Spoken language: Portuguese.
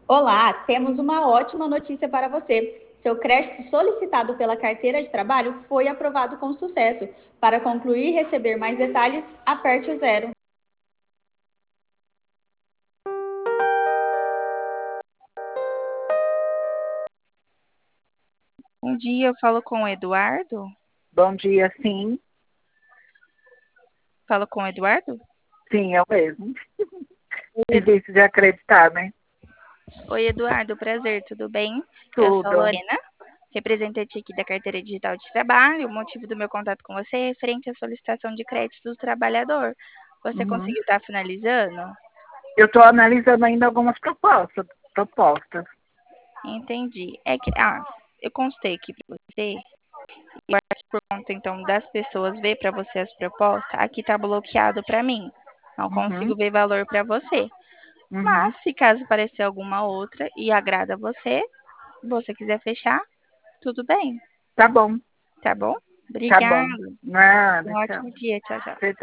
Olá, temos uma ótima notícia para você. Seu crédito solicitado pela carteira de trabalho foi aprovado com sucesso. Para concluir e receber mais detalhes, aperte o zero. Um dia eu falo com o Eduardo. Bom dia, sim. Falo com o Eduardo? Sim, é o mesmo. Difícil de acreditar, né? Oi, Eduardo, prazer, tudo bem? Eu sou a Tudo. Lorena, representante aqui da Carteira Digital de Trabalho. O motivo do meu contato com você é referente à solicitação de crédito do trabalhador. Você Uhum. conseguiu estar finalizando? Eu estou analisando ainda algumas propostas. Entendi. Eu constei aqui para você. Eu acho que por conta então das pessoas ver para você as propostas, aqui tá bloqueado para mim. Não Uhum. consigo ver valor para você. Uhum. Mas se caso aparecer alguma outra e agrada você quiser fechar, tudo bem, Tá bom, tá bom? tá bom. Obrigada. Nada, Um tchau. ótimo dia. Tchau, tchau. Você